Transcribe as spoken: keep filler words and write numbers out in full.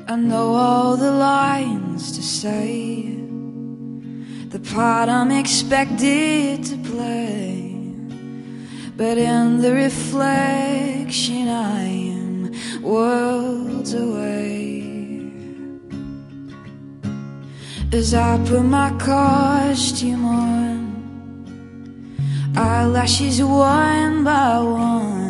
I know all the lines to say, the part I'm expected to play, but in the reflection I am worlds away. As I put my costume on, eyelashes one by one,